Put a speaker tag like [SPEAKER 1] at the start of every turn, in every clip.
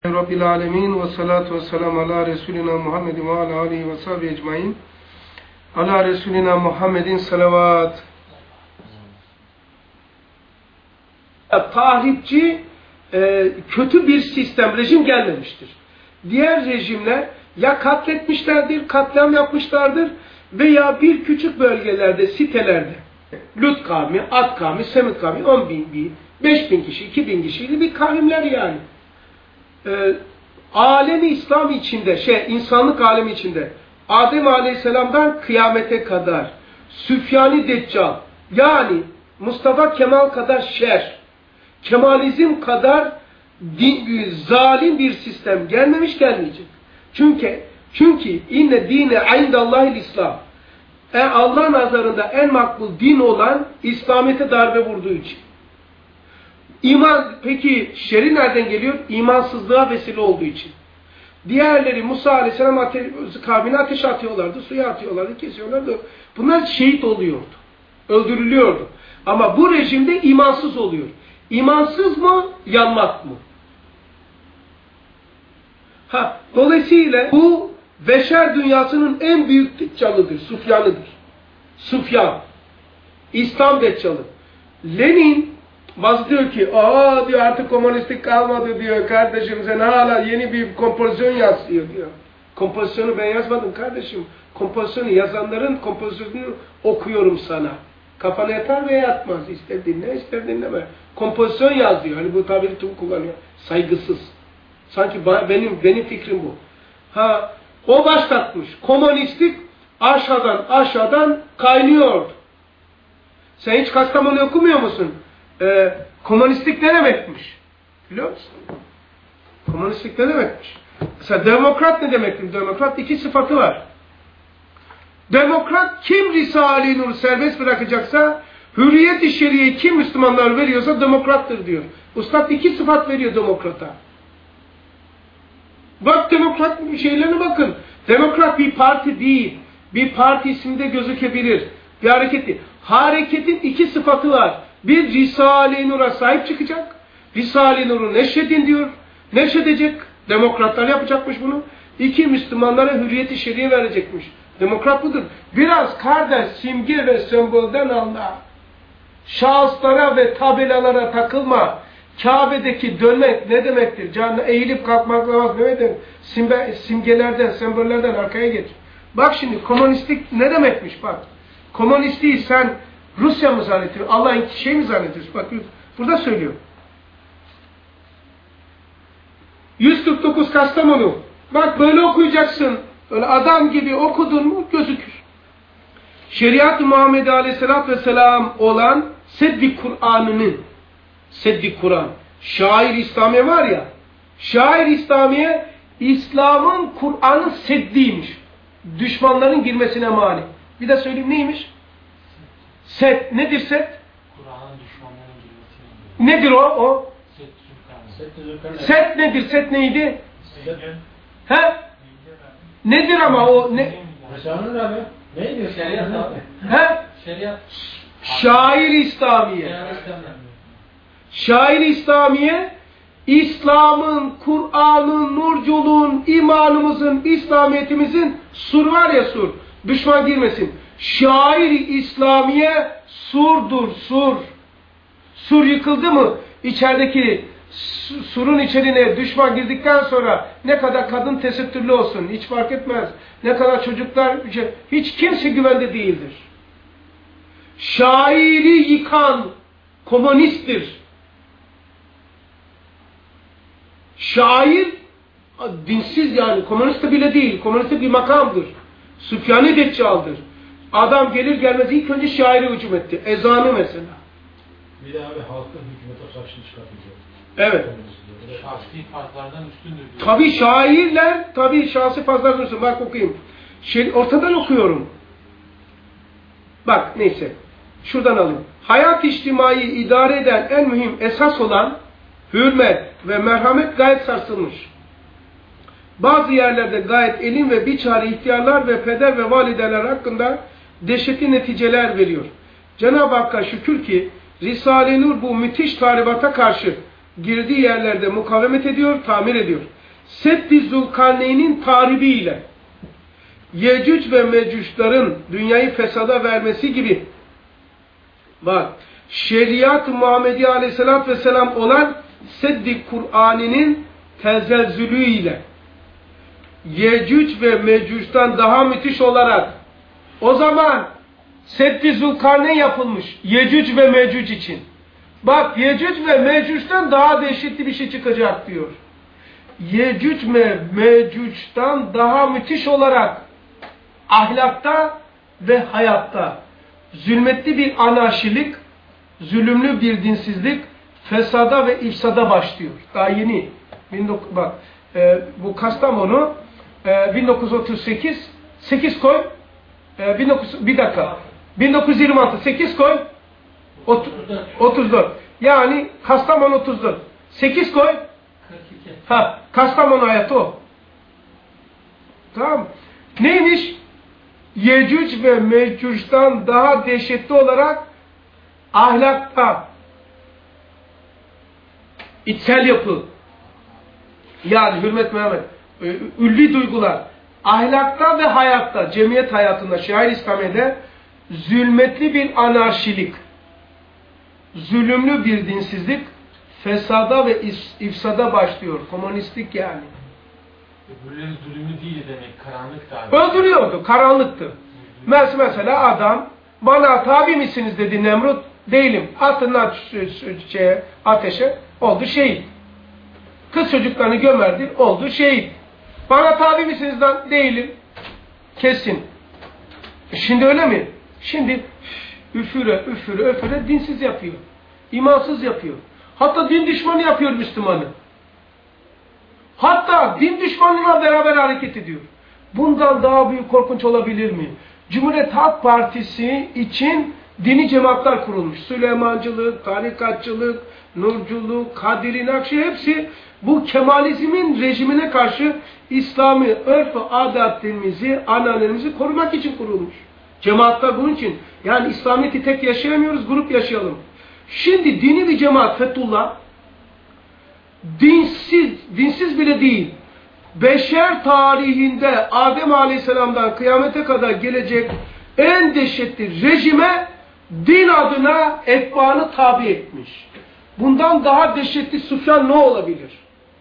[SPEAKER 1] Rabbil alemin ve salatu ve selamu ala Resulina Muhammedin ve ala alihi ve sahbihi ecmain. Ala Resulina Muhammedin salavat. Tahripçi kötü bir sistem, rejim gelmemiştir. Diğer rejimler ya katletmişlerdir, katliam yapmışlardır veya bir küçük bölgelerde, sitelerde Lut kavmi, Ad kavmi, Semit kavmi 10.000, 5.000 kişi, 2.000 kişiydi bir kavimler yani. Alemi İslam içinde, insanlık alemi içinde Adem Aleyhisselam'dan kıyamete kadar Süfyan-ı Deccal yani Mustafa Kemal kadar şer, Kemalizm kadar zalim bir sistem gelmeyecek. Çünkü inne dine indallahil İslam. Allah nazarında en makbul din olan İslamiyet'e darbe vurduğu için. Peki şer'i nereden geliyor? İmansızlığa vesile olduğu için. Diğerleri Musa Aleyhisselam kavmine ateş atıyorlardı, suya atıyorlardı, kesiyorlardı. Bunlar şehit oluyordu, öldürülüyordu. Ama bu rejimde imansız oluyor. İmansız mı, yanmak mı? Dolayısıyla bu beşer dünyasının en büyük deccalıdır, Sufyan'ıdır. Sufyan, İslam deccalı. Lenin bazı diyor ki, diyor artık komünistlik kalmadı diyor kardeşim sen hala yeni bir kompozisyon yazıyor diyor. Kompozisyonu ben yazmadım kardeşim. Kompozisyonu yazanların kompozisyonunu okuyorum sana. Kafana yatar veya yatmaz. İster dinle ister dinleme. Kompozisyon yaz diyor. Hani bu tabiri tüm kullanıyor. Saygısız. Sanki benim fikrim bu. O başlatmış. Komünistlik aşağıdan kaynıyordu. Sen hiç Kastamonu okumuyor musun? Komünistlik ne demekmiş? Biliyor musun? Komünistlik ne demekmiş? Mesela demokrat ne demektir? Demokrat iki sıfatı var. Demokrat kim Risale-i Nur'u serbest bırakacaksa, hürriyet-i şeriyeyi kim Müslümanlar veriyorsa demokrattır diyor. Ustad iki sıfat veriyor demokrata. Bak demokrat şeylerine bakın. Demokrat bir parti değil. Bir parti isminde gözükebilir. Bir hareket değil. Hareketin iki sıfatı var. Bir Risale-i Nur'a sahip çıkacak. Risale-i Nur'u neşredin diyor. Neşredecek. Demokratlar yapacakmış bunu. İki Müslümanlara hürriyet-i şeriye verecekmiş. Demokrat budur. Biraz kardeş simge ve sembolden anla. Şahıslara ve tabelalara takılma. Kabe'deki dönmek ne demektir? Canlı eğilip kalkmak namaz demektir. Simgelerden, sembollerden arkaya geç. Bak şimdi komünistlik ne demekmiş bak. Komünistliği sen Rusya mı zannediyorsun? Allah'ın mi zannediyorsun? Bak burada söylüyor. 149 Kastamonu. Bak böyle okuyacaksın. Öyle adam gibi okudun mu gözükür. Şeriat-ı Muhammed Aleyhisselatü Vesselam olan Seddi Kur'an'ının Seddi Kur'an. Şair İslamiye var ya. Şair İslamiye İslam'ın Kur'an'ın seddiymiş. Düşmanların girmesine mani. Bir de söyleyeyim neymiş? Set. Nedir set?
[SPEAKER 2] Kur'an'ın düşmanların girmesine.
[SPEAKER 1] Nedir o? Set nedir? Set neydi? He? Nedir ama o?
[SPEAKER 3] Resul'ün abi. Ne diyor? Şeriat abi.
[SPEAKER 1] He?
[SPEAKER 2] Şeriat.
[SPEAKER 1] Şair İslamiye. Şair İslamiye, İslam'ın, Kur'an'ın, nurculuğun, imanımızın, İslamiyetimizin sur var ya sur. Düşman girmesin. Şair İslamiye surdur, sur. Sur yıkıldı mı? İçerideki surun içerine düşman girdikten sonra ne kadar kadın tesettürlü olsun hiç fark etmez. Ne kadar çocuklar hiç kimse güvende değildir. Şairi yıkan komünisttir. Şair dinsiz yani komünist bile değil. Komünist bir makamdır. Süfyan-ı Deccal'dır. Adam gelir gelmez ilk önce şairi hücum etti. Ezanı mesela.
[SPEAKER 3] Bir de abi halkın hükümete karşı çıkartacak.
[SPEAKER 1] Evet.
[SPEAKER 2] Şahsi fazlardan üstündür diyor.
[SPEAKER 1] Tabii şairler, tabii şahsi fazlardan üstündür. Bak okuyayım. Ortadan okuyorum. Bak neyse. Şuradan alayım. Hayat içtimai idare eden en mühim esas olan hürmet ve merhamet gayet sarsılmış. Bazı yerlerde gayet elin ve biçare ihtiyarlar ve peder ve valideler hakkında dehşetli neticeler veriyor. Cenab-ı Hakk'a şükür ki Risale-i Nur bu müthiş tahribata karşı girdiği yerlerde mukavemet ediyor, tamir ediyor. Seddi Zülkarneyn'in tahribiyle Yecüc ve Mecüc'lerin dünyayı fesada vermesi gibi bak, şeriat-ı Muhammedi Aleyhisselatü Vesselam olan Seddi Kur'an'ının tezelzülüyle Yecüc ve Mecüc'ten daha müthiş olarak o zaman Seddi Zülkarneyn yapılmış Yecüc ve Mecüc için. Bak, Yecüc ve Mecüc'ten daha dehşetli bir şey çıkacak diyor. Yecüc ve Mecüc'ten daha müthiş olarak ahlakta ve hayatta zulmetli bir anarşilik, zulümlü bir dinsizlik, fesada ve ifsada başlıyor. Daha yeni. Bak, bu Kastamonu 1938, 8 koy, 1926, 8 koy, 34. Yani Kastamonu 34. 8 koy, 42. Kastamonu hayatı o. Tamam. Neymiş? Yecüc ve Mecüc'ten daha dehşetli olarak ahlakta, içsel yapı, yani hürmet Mehmet, ulvi duygular, ahlakta ve hayatta, cemiyet hayatında, şair İslamiye'de zulmetli bir anarşilik, zulümlü bir dinsizlik, fesada ve ifsada başlıyor. Komünistlik yani.
[SPEAKER 2] Böyle zulümlü değil demek, karanlık da.
[SPEAKER 1] Öldürüyordu, karanlıktı. Mesela adam, bana tabi misiniz dedi Nemrut, değilim. Atın ateşe, oldu şehit. Kız çocuklarını gömerdi, oldu şehit. Bana tabi misiniz lan? Değilim. Kesin. Şimdi öyle mi? Şimdi üfüre dinsiz yapıyor. İmansız yapıyor. Hatta din düşmanı yapıyor Müslümanı. Hatta din düşmanıyla beraber hareket ediyor. Bundan daha büyük korkunç olabilir mi? Cumhuriyet Halk Partisi için dini cemaatler kurulmuş. Süleymancılık, tarikatçılık, nurculuk, Kadiri Nakşi hepsi bu Kemalizmin rejimine karşı İslami örf ve adetlerimizi, ananelerimizi korumak için kurulmuş. Cemaatler bunun için. Yani İslamiyet'i tek yaşayamıyoruz, grup yaşayalım. Şimdi dini bir cemaat Fethullah dinsiz bile değil. Beşer tarihinde Adem Aleyhisselam'dan kıyamete kadar gelecek en dehşetli rejime din adına etbaanı tabi etmiş. Bundan daha dehşetli Süfyan ne olabilir?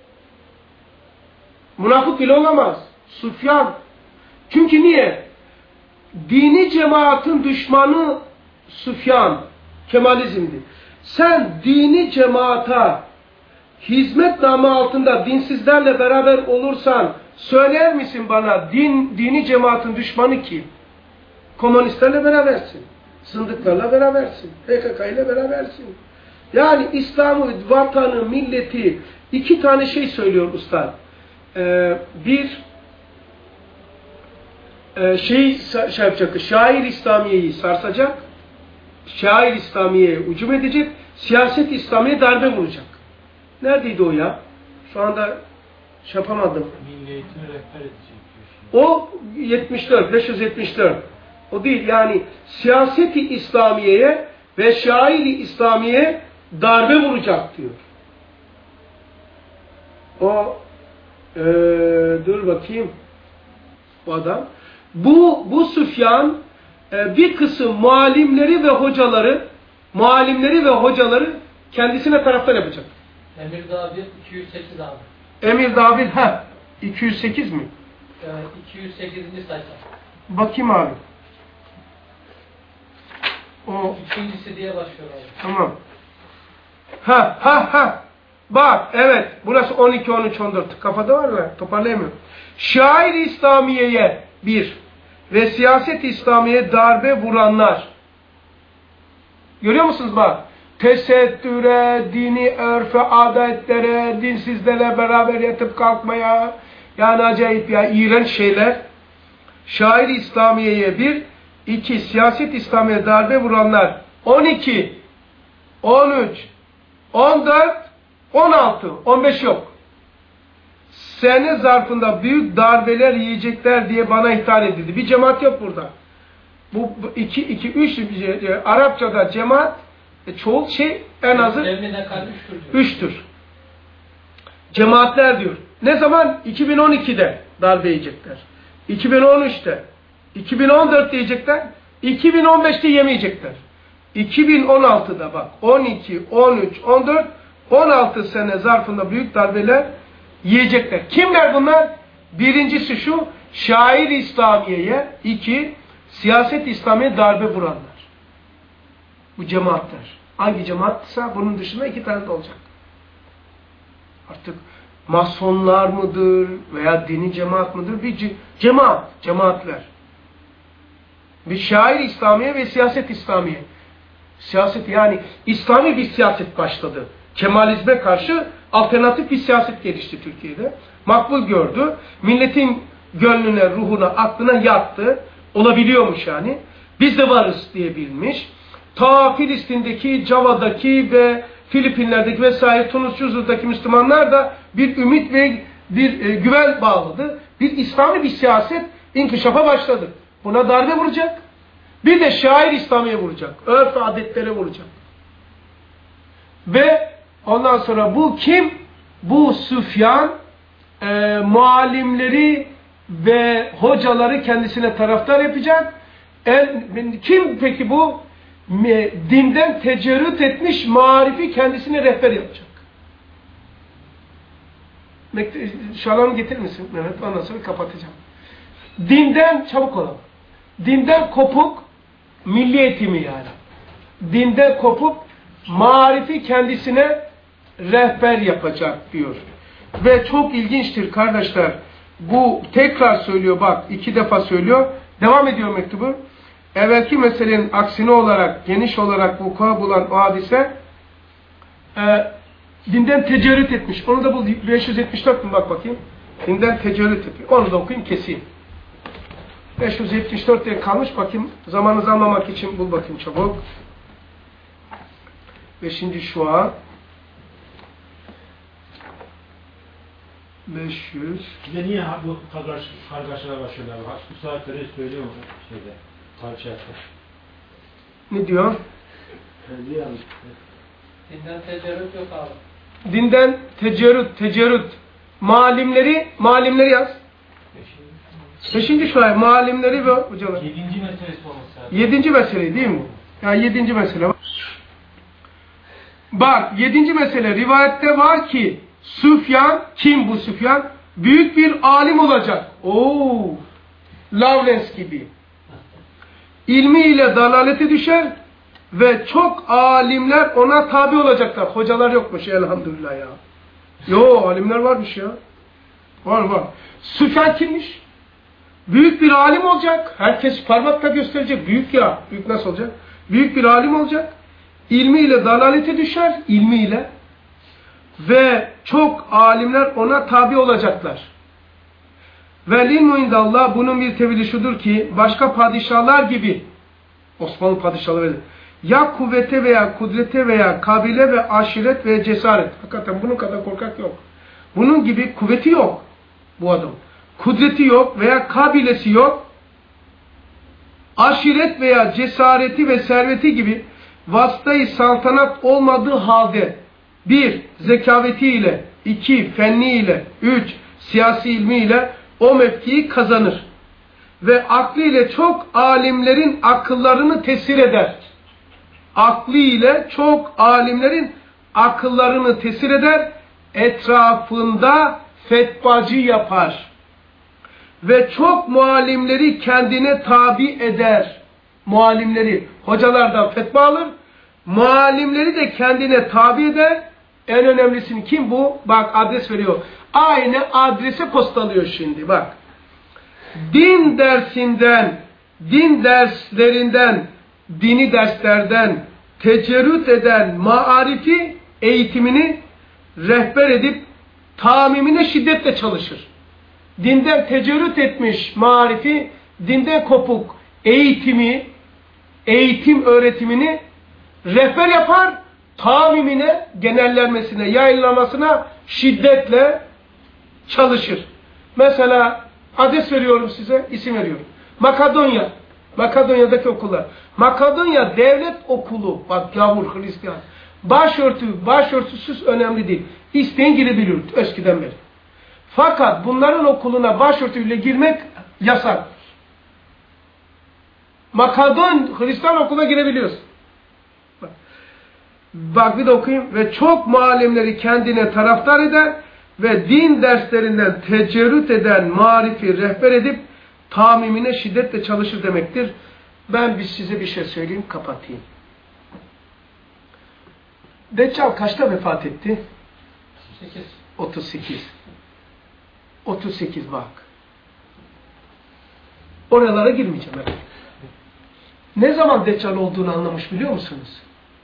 [SPEAKER 1] Münafık bile olamaz. Süfyan. Çünkü niye? Dini cemaatin düşmanı Süfyan, Kemalizm'di. Sen dini cemaata hizmet namı altında dinsizlerle beraber olursan söyler misin bana dini cemaatin düşmanı kim? Komünistlerle berabersin. Zındıklarla berabersin. PKK ile berabersin. Yani İslam'ı, vatanı, milleti iki tane şey söylüyor usta. Şey yapacak, şair İslamiye'yi sarsacak, şair İslamiye'ye hücum edecek, siyaset İslamiye darbe vuracak. Neredeydi o ya? Şu anda yapamadım.
[SPEAKER 2] Milli eğitimi rehber edecek diyor.
[SPEAKER 1] O 74, 574. O değil yani siyaseti İslamiye'ye ve şairi İslamiye'ye darbe vuracak diyor. O dur bakayım bu adam. Bu Süfyan bir kısım muallimleri ve hocaları kendisine taraftar yapacak.
[SPEAKER 4] Emirdağ 1, 208 abi.
[SPEAKER 1] Emirdağ 1, 208 mi?
[SPEAKER 4] 208. sayfa.
[SPEAKER 1] Bakayım abi. O
[SPEAKER 4] İkincisi diye başlıyor abi.
[SPEAKER 1] tamam. Bak evet. Burası 12, 13, 14. Kafada var mı? Toparlayamıyorum. Şair İslamiye'ye bir ve siyaset İslamiye'ye darbe vuranlar. Görüyor musunuz bak? Tesettüre, dini örfe, adetlere, dinsizlerle beraber yatıp kalkmaya, yani acayip ya, iğrenç şeyler. Şair İslamiye'ye bir, iki, siyaset İslamiye'ye darbe vuranlar. 12, 13, 14, 16, 15 yok. Sene zarfında büyük darbeler yiyecekler diye bana ihtar edildi. Bir cemaat yok burada. Bu 2, 3 Arapçada cemaat çoğul şey en azı 3'tür. Cemaatler diyor. Ne zaman? 2012'de darbe yiyecekler. 2013'te, 2014'te yiyecekler, 2015'te yemeyecekler. 2016'da bak 12, 13, 14, 16 sene zarfında büyük darbeler yiyecekler. Kimler bunlar? Birincisi şu, şair İslamiye'ye, 2, siyaset İslamiye darbe vuranlar. Bu cemaatler. Hangi cemaatsa bunun dışında 2 tane de olacak. Artık masonlar mıdır veya dini cemaat mıdır? Bir cemaatler. Bir şair İslamiye ve siyaset İslamiye. Siyaset yani İslami bir siyaset başladı. Kemalizme karşı alternatif bir siyaset gelişti Türkiye'de. Makbul gördü. Milletin gönlüne, ruhuna, aklına yattı. Olabiliyormuş yani. Biz de varız diye bilmiş. Ta Filistin'deki, Java'daki ve Filipinler'deki vesaire Tunus'daki Müslümanlar da bir ümit ve bir güven bağladı. Bir İslami bir siyaset inkişafa başladı. Buna darbe vuracak. Bir de şair İslamiye vuracak. Örf ve adetlere vuracak. Ve ondan sonra bu kim? Bu Süfyan muallimleri ve hocaları kendisine taraftar yapacak. Kim peki bu? Dinden tecerrüt etmiş marifi kendisine rehber yapacak. Şalanı getirir misin Mehmet? Ondan sonra kapatacağım. Dinden çabuk olalım. Dinden kopuk milli eğitimi yani. Dinden kopuk marifi kendisine rehber yapacak diyor. Ve çok ilginçtir kardeşler. Bu tekrar söylüyor bak 2 defa söylüyor. Devam ediyor mektubu. Evvelki meselenin aksine olarak, geniş olarak vuku bulan o hadise dinden tecerrüt etmiş. Onu da bu 574 mi bak bakayım. Dinden tecerrüt etmiş. Onu da okuyayım keseyim. 574 diye kalmış bakayım. Zamanınızı almamak için bul bakayım çabuk. 5. şua. 500.
[SPEAKER 3] Bir de niye bu kargaşalar başlıyorlar? Bu saatleri söylüyor mu şeyde? Tarçayakta.
[SPEAKER 1] Ne diyor?
[SPEAKER 4] Dinden tecerrüt yok abi.
[SPEAKER 1] Dinden tecerrüt. Malimleri yaz. 5. şuay, malimleri ve hocalar.
[SPEAKER 2] 7. meselesi olması lazım.
[SPEAKER 1] 7. mesele değil mi? Yani 7. mesele. Bak 7. mesele rivayette var ki Süfyan, kim bu Süfyan? Büyük bir alim olacak. Lawrence gibi. İlmiyle dalalete düşer ve çok alimler ona tabi olacaklar. Hocalar yokmuş elhamdülillah ya. Alimler varmış ya. Var. Süfyan kimmiş? Büyük bir alim olacak. Herkes parmakla gösterecek. Büyük ya. Büyük nasıl olacak? Büyük bir alim olacak. İlmiyle dalalete düşer. İlmiyle. Ve çok alimler ona tabi olacaklar. Ve ilmu indallah bunun bir tevili şudur ki başka padişahlar gibi Osmanlı padişahları ya kuvvete veya kudrete veya kabile ve aşiret ve cesaret. Hakikaten bunun kadar korkak yok. Bunun gibi kuvveti yok bu adam. Kudreti yok veya kabilesi yok. Aşiret veya cesareti ve serveti gibi vasıtayı saltanat olmadığı halde 1. Zekavetiyle 2. Fenniyle 3. Siyasi ilmiyle o mevkiyi kazanır. Ve aklıyla çok alimlerin akıllarını tesir eder. Aklıyla çok alimlerin akıllarını tesir eder. Etrafında fetvacı yapar. Ve çok muallimleri kendine tabi eder. Muallimleri, hocalardan fetva alır. Muallimleri de kendine tabi eder. En önemlisini kim bu? Bak adres veriyor. Aynı adrese postalıyor şimdi bak. Din derslerinden, dini derslerden tecerrüt eden marifi eğitimini rehber edip tamimine şiddetle çalışır. Dinden tecerrüt etmiş marifi, dinden kopuk eğitim öğretimini rehber yapar, tamimine, genellenmesine, yayınlamasına şiddetle çalışır. Mesela adres veriyorum size, isim veriyorum. Makedonya'daki okullar. Makedonya devlet okulu, bak gavur Hristiyan. Başörtüsüz önemli değil. İsteyen girebilir eskiden beri. Fakat bunların okuluna başörtüyle girmek yasak. Makedon Hristiyan okuluna girebiliyorsun. Bak bir de okuyayım. Ve çok muallimleri kendine taraftar eder ve din derslerinden tecerrüt eden marifi rehber edip tamimine şiddetle çalışır demektir. Ben size bir şey söyleyeyim, kapatayım. Deccal kaçta vefat etti? 38. 38 bak. Oralara girmeyeceğim. Evet. Ne zaman Deccal olduğunu anlamış biliyor musunuz?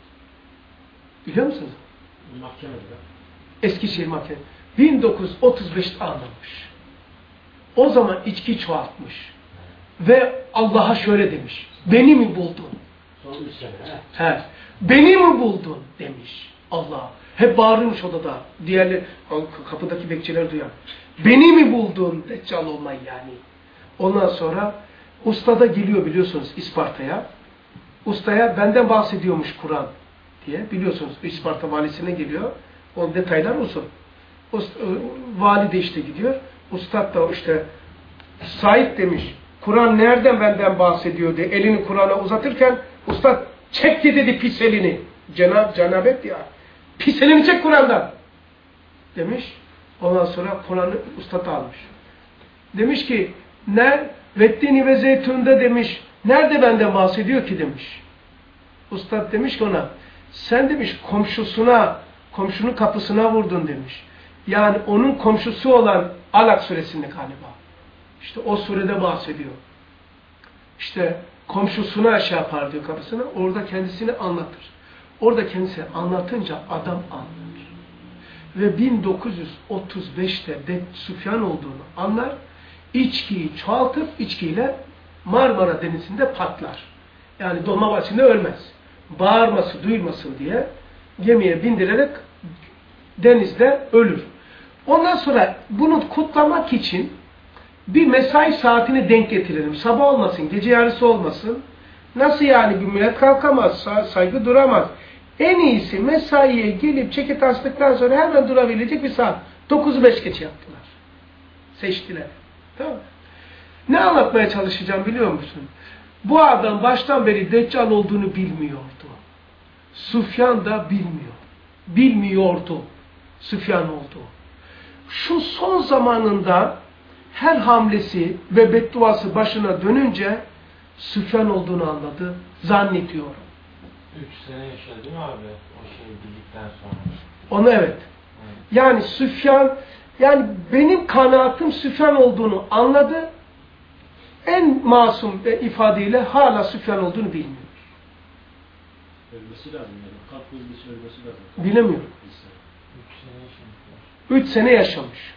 [SPEAKER 1] Biliyor musunuz?
[SPEAKER 3] Mahkemede.
[SPEAKER 1] Eskişehir Mahkemesi. 1935'te anlamış. O zaman içki çoğaltmış. Ve Allah'a şöyle demiş. Beni mi buldun?
[SPEAKER 3] Son 3 sene.
[SPEAKER 1] He. Beni mi buldun? Demiş Allah. Hep bağırmış odada. Diğerleri kapıdaki bekçiler duyan. Beni mi buldun? Deccal olmayı yani. Ondan sonra usta da geliyor biliyorsunuz İsparta'ya. Ustaya benden bahsediyormuş Kur'an diye. Biliyorsunuz İsparta valisine geliyor. O detaylar uzun. Vali de işte gidiyor. Ustad da işte Said demiş. Kur'an nereden benden bahsediyor diye elini Kur'an'a uzatırken ustad çekti dedi pis elini. Cenabet ya. Pis elini çek Kur'an'dan. Demiş. Ondan sonra Kur'an'ı ustad almış. Demiş ki Vettini ve Zeytun'da demiş. Nerede benden bahsediyor ki demiş. Ustad demiş ki ona sen demiş komşunun kapısına vurdun demiş. Yani onun komşusu olan Alak suresinde galiba. İşte o surede bahsediyor. İşte komşusuna şey yapar diyor kapısına. Orada kendisini anlatır. Orada kendisi anlatınca adam anlar. Ve 1935'te de Süfyan olduğunu anlar. İçkiyi çoğaltıp içkiyle Marmara Denizi'nde patlar. Yani Dolmabahçe'nde ölmez. Bağırması, duyulmasın diye gemiye bindirerek denizde ölür. Ondan sonra bunu kutlamak için bir mesai saatini denk getirelim. Sabah olmasın, gece yarısı olmasın. Nasıl yani bir millet kalkamaz, saygı duramaz. En iyisi mesaiye gelip ceket astıktan sonra hemen durabilecek bir saat. 9'u 5 geç yaptılar. Seçtiler. Tamam. Ne anlatmaya çalışacağım biliyor musun? Bu adam baştan beri Deccal olduğunu bilmiyordu. Süfyan da bilmiyordu. Süfyan oldu. Şu son zamanında her hamlesi ve bedduası başına dönünce Süfyan olduğunu anladı. Zannediyorum.
[SPEAKER 2] 3 sene yaşadı değil mi abi? O şeyi bildikten sonra.
[SPEAKER 1] Onu evet. Yani Süfyan, yani benim kanaatim Süfyan olduğunu anladı. En masum ifadeyle hala Süfyan olduğunu bilmiyor.
[SPEAKER 3] Ölmesi lazım yani. Kalp hızlısı ölmesi lazım.
[SPEAKER 1] Bilemiyorum.
[SPEAKER 2] 3 sene yaşamış.
[SPEAKER 1] 3 sene yaşamış.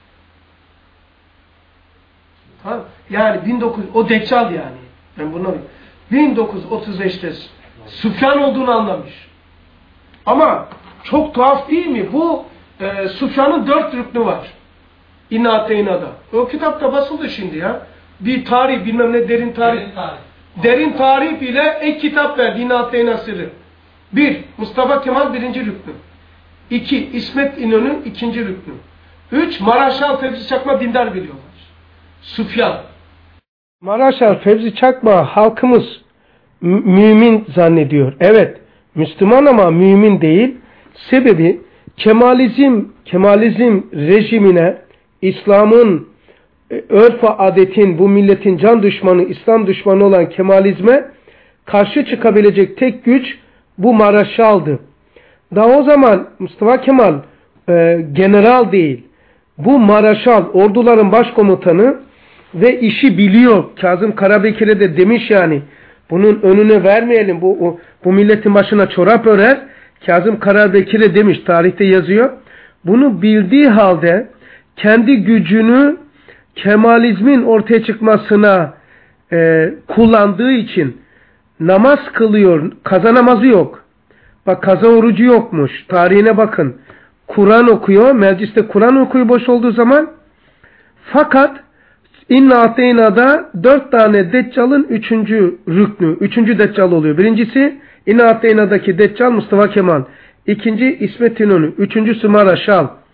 [SPEAKER 1] Tamam. Yani o Deccal yani. Ben bunu 1935'te Süfyan olduğunu anlamış. Ama çok tuhaf değil mi? Bu Süfyan'ın 4 rüknü var. İnna Ateyna'da. O kitapta basıldı şimdi ya. Bir tarih bilmem ne derin tarih. Derin tarih bile ek kitap verdi. İnna Ateyna sırrı. 1. Mustafa Kemal 1. rüknü. 2. İsmet İnönü 2. rüknü. 3. Maraşal Fevzi Çakma dindar biliyorlar. Süfyan. Maraşal Fevzi Çakma halkımız mümin zannediyor. Evet, Müslüman ama mümin değil. Sebebi Kemalizm rejimine, İslam'ın örf ve adetin, bu milletin can düşmanı, İslam düşmanı olan Kemalizme karşı çıkabilecek tek güç bu Maraşal'dı. Daha o zaman Mustafa Kemal general değil. Bu Maraşal, orduların başkomutanı ve işi biliyor. Kazım Karabekir'e de demiş yani, bunun önüne vermeyelim, bu milletin başına çorap örer. Kazım Karabekir'e demiş, tarihte yazıyor. Bunu bildiği halde kendi gücünü Kemalizmin ortaya çıkmasına kullandığı için namaz kılıyor. Kaza namazı yok. Bak, kaza orucu yokmuş. Tarihine bakın. Kur'an okuyor. Mecliste Kur'an okuyor boş olduğu zaman. Fakat İnna Ateyna'da 4 tane Deccal'ın 3. rüknü. 3. Deccal oluyor. Birincisi İnna Ateyna'daki Deccal Mustafa Kemal. 2. İsmet İnönü. 3. Maraşal.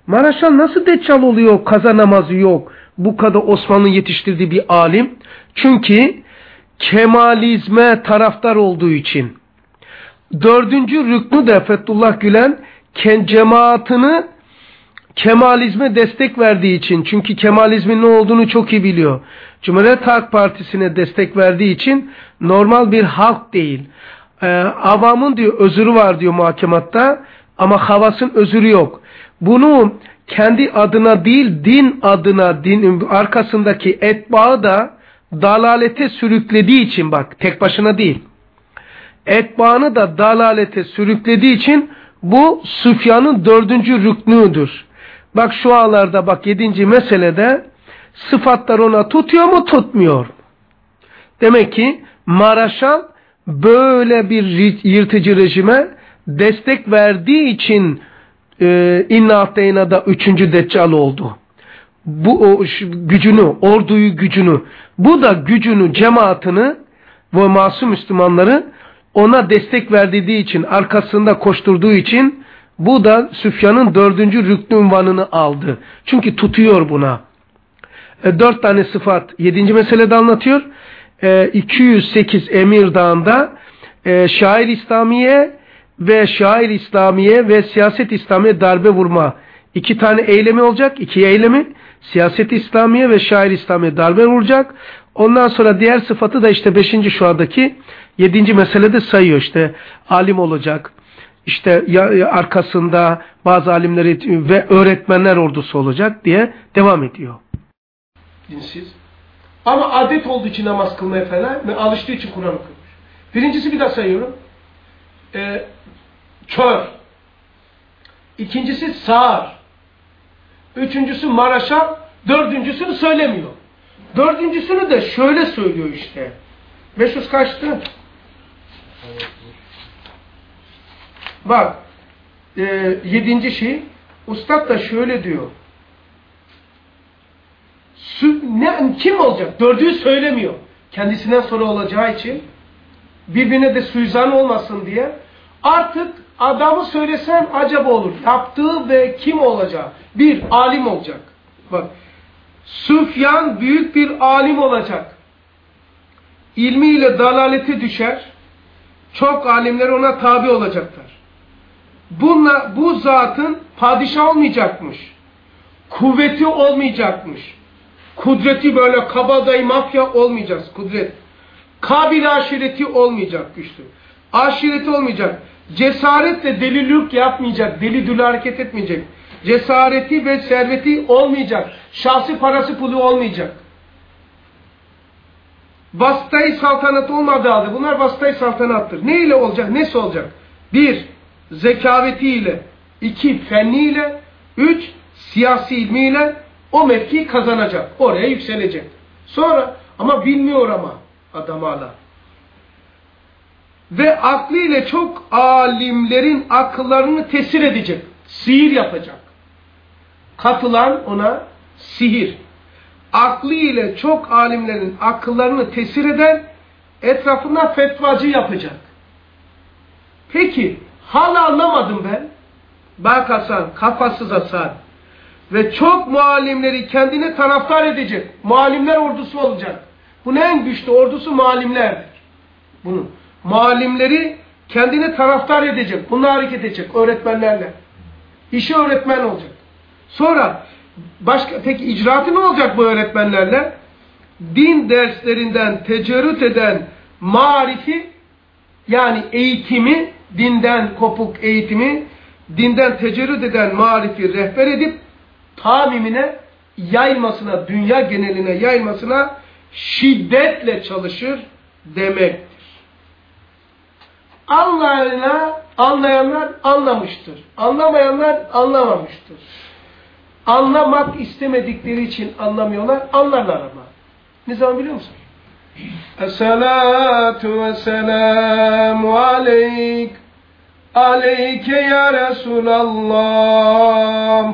[SPEAKER 1] Maraşal nasıl deccal oluyor, kaza namazı yok? Bu kadar Osmanlı'nın yetiştirdiği bir alim. Çünkü Kemalizme taraftar olduğu için. 4. rüknü de Fethullah Gülen cemaatini Kemalizme destek verdiği için. Çünkü Kemalizmin ne olduğunu çok iyi biliyor. Cumhuriyet Halk Partisi'ne destek verdiği için normal bir halk değil. Avamın diyor özürü var diyor muhakematta ama havasın özürü yok. Bunu kendi adına değil din adına, din arkasındaki etbağı da dalalete sürüklediği için, bak tek başına değil. Etbaını da dalalete sürüklediği için bu Süfyan'ın 4. rüknüdür. Bak şu ağlarda bak 7. meselede sıfatlar ona tutuyor mu tutmuyor. Demek ki Maraşal böyle bir yırtıcı rejime destek verdiği için İnna Ahteyna'da 3. Deccal oldu. Bu gücünü, orduyu gücünü, bu da gücünü, cemaatini ve masum Müslümanları ona destek verdiği için, arkasında koşturduğu için bu da Süfyan'ın 4. rüknü unvanını aldı. Çünkü tutuyor buna. 4 tane sıfat 7. meselede anlatıyor. 208 Emir Dağı'nda şair İslamiye ve siyaset İslamiye darbe vurma. 2 tane eylemi olacak. 2 eylemi. Siyaset İslamiye ve şair İslamiye darbe vuracak. Ondan sonra diğer sıfatı da işte 5. şuadaki 7. meselede sayıyor. İşte alim olacak. İşte arkasında bazı alimleri ve öğretmenler ordusu olacak diye devam ediyor. Dinsiz. Ama adet olduğu için namaz kılmaya falan ve alıştığı için Kur'an okumuş. Birincisi bir daha sayıyorum. Kör. İkincisi sağır. Üçüncüsü Maraşal. 4.'sünü söylemiyor. 4.'sünü de şöyle söylüyor işte. 500 kaçtı? Bak 7. şey Ustad da şöyle diyor. Kim olacak? 4'ü söylemiyor. Kendisinden sonra olacağı için birbirine de suizan olmasın diye artık adamı söylesen acaba olur. Yaptığı ve kim olacağı. Bir alim olacak. Bak Süfyan büyük bir alim olacak. İlmiyle dalalete düşer. Çok alimler ona tabi olacaklar. Bu zatın padişah olmayacakmış. Kuvveti olmayacakmış. Kudreti böyle kabadayı mafya olmayacak. Kudret. Kabile aşireti olmayacak güçlü. Aşireti olmayacak. Cesaretle delilik yapmayacak. Deli dülü hareket etmeyecek. Cesareti ve serveti olmayacak. Şahsi parası pulu olmayacak. Vasıtayı saltanat olmadığı halde bunlar vasıtayı saltanattır. Ne ile olacak? Nesi olacak? 1. Zekavetiyle. 2. Fenniyle. 3. Siyasi ilmiyle o mevkiyi kazanacak. Oraya yükselecek. Sonra ama bilmiyor ama adam hala. Ve aklıyla çok alimlerin akıllarını tesir edecek. Sihir yapacak. Katılan ona sihir. Aklıyla çok alimlerin akıllarını tesir eden etrafından fetvacı yapacak. Peki hala anlamadım ben. Bak Hasan, kafasız Hasan. Ve çok muallimleri kendine taraftar edecek. Muallimler ordusu olacak. Bunun en güçlü ordusu muallimlerdir. Bunun. Muallimleri kendine taraftar edecek. Bununla hareket edecek öğretmenlerle. İşi öğretmen olacak. Sonra peki icraatı ne olacak bu öğretmenlerle? Din derslerinden tecerrüt eden marifi yani eğitimi, dinden kopuk eğitimi, dinden tecerrüt eden marifi rehber edip tamimine yayılmasına, dünya geneline yayılmasına şiddetle çalışır demektir. Anlayanlar anlamıştır. Anlamayanlar anlamamıştır. Anlamak istemedikleri için anlamıyorlar, anlarlar ama. Ne zaman biliyor musun? Esselatu vesselamu aleyk aleyke ya Resulallah.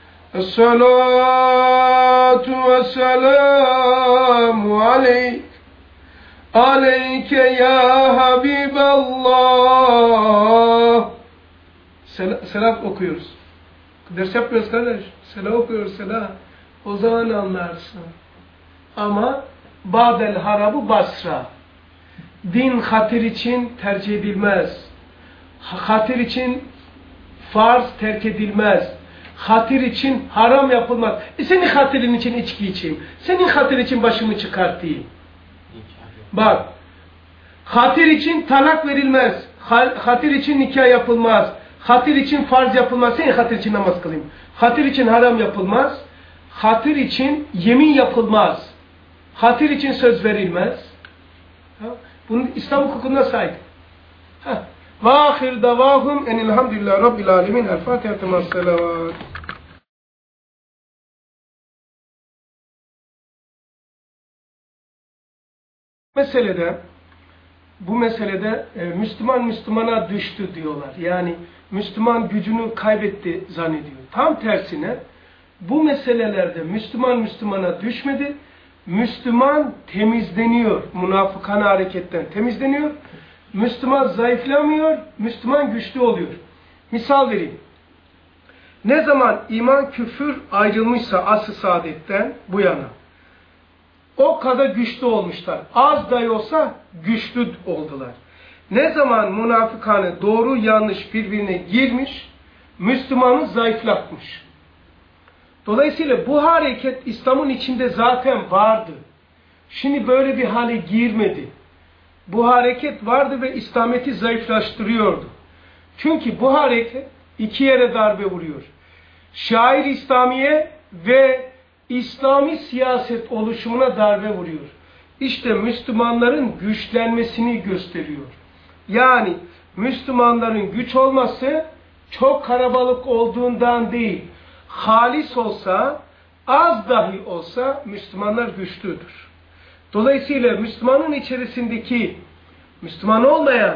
[SPEAKER 1] Esselatu vesselamu aleyk aleyke ya Habiballah. Selam okuyoruz. Ders yapmıyoruz kardeş. Sela okuyoruz sela. O zaman anlarsın. Ama Ba'del harabu Basra. Din hatır için tercih edilmez. Hatır için farz terk edilmez. Hatır için haram yapılmaz. Senin hatırın için içki içeyim. Senin hatır için başımı çıkartayım. Bak. Hatır için talak verilmez. Hatır için nikah yapılmaz. Hatır için farz yapılmaz. Senin hatır için namaz kılayım. Hatır için haram yapılmaz. Hatır için yemin yapılmaz. Hatır için söz verilmez. Bunun İslam hukukuna sahip. Ve ahir davahum enilhamdülillah rabbil alemin. El Fatiha ma'as-selavat. Bu meselede Müslüman Müslümana düştü diyorlar. Yani Müslüman gücünü kaybetti zannediyor. Tam tersine bu meselelerde Müslüman Müslümana düşmedi. Müslüman temizleniyor. Münafıkane hareketten temizleniyor. Müslüman zayıflamıyor. Müslüman güçlü oluyor. Misal vereyim. Ne zaman iman küfür ayrılmışsa asr-ı saadetten bu yana o kadar güçlü olmuşlar. Az dahi olsa güçlü oldular. Ne zaman münafıkane doğru yanlış birbirine girmiş, Müslümanı zayıflatmış. Dolayısıyla bu hareket İslam'ın içinde zaten vardı. Şimdi böyle bir hale girmedi. Bu hareket vardı ve İslamiyet'i zayıflaştırıyordu. Çünkü bu hareket iki yere darbe vuruyor. Şair İslamiye ve İslami siyaset oluşumuna darbe vuruyor. İşte Müslümanların güçlenmesini gösteriyor. Yani Müslümanların güç olması çok kalabalık olduğundan değil, halis olsa, az dahi olsa Müslümanlar güçlüdür. Dolayısıyla Müslümanın içerisindeki Müslüman olmayan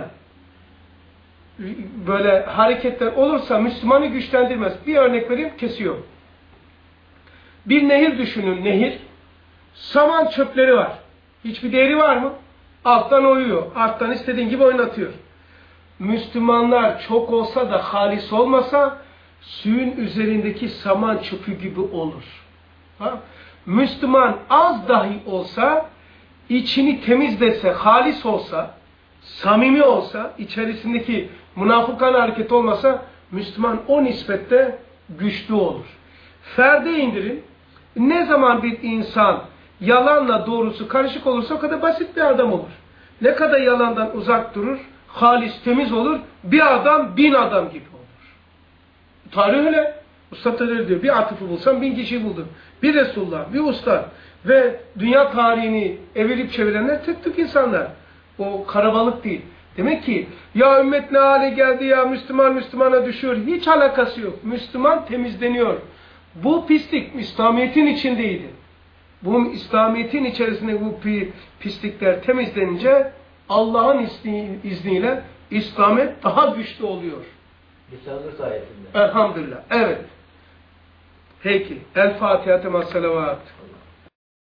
[SPEAKER 1] böyle hareketler olursa Müslümanı güçlendirmez. Bir örnek vereyim, kesiyor. Bir nehir düşünün, nehir. Saman çöpleri var. Hiçbir değeri var mı? Alttan oyuyor. Alttan istediğin gibi oynatıyor. Müslümanlar çok olsa da halis olmasa suyun üzerindeki saman çöpü gibi olur. Ha? Müslüman az dahi olsa, içini temizlese, halis olsa, samimi olsa, içerisindeki münafıkan hareket olmasa, Müslüman o nispette güçlü olur. Ferde indirin. Ne zaman bir insan yalanla doğrusu karışık olursa o kadar basit bir adam olur. Ne kadar yalandan uzak durur, halis, temiz olur, bir adam 1000 adam gibi olur. Tarih öyle. Usta öyle diyor. Bir atıfı bulsam 1000 kişi buldum. Bir Resulullah, bir usta ve dünya tarihini evirip çevirenler tek tük insanlar. O karabalık değil. Demek ki ya ümmet ne hale geldi ya Müslüman Müslümana düşüyor. Hiç alakası yok. Müslüman temizleniyor. Bu pislik İslamiyet'in içindeydi. Bu İslamiyet'in içerisinde bu pislikler temizlenince Allah'ın izniyle İslamiyet daha güçlü oluyor.
[SPEAKER 5] Lisanı sayesinde.
[SPEAKER 1] Elhamdülillah. Evet. Peki. El Fatiha ma'as-selavat.